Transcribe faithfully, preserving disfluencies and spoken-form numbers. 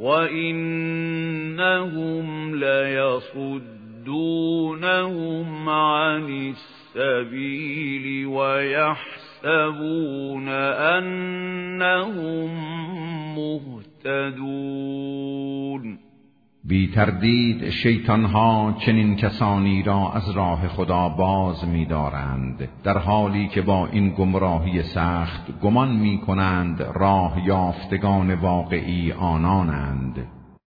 وَإِنَّهُمْ لَيَصُدُّونَهُمْ عَنِ السَّبِيلِ وَيَحْسَبُونَ أَنَّهُمْ مُهْتَدُونَ. بی تردید شیطانها چنین کسانی را از راه خدا باز می دارند، در حالی که با این گمراهی سخت گمان می کنند راه یافتگان واقعی آنانند.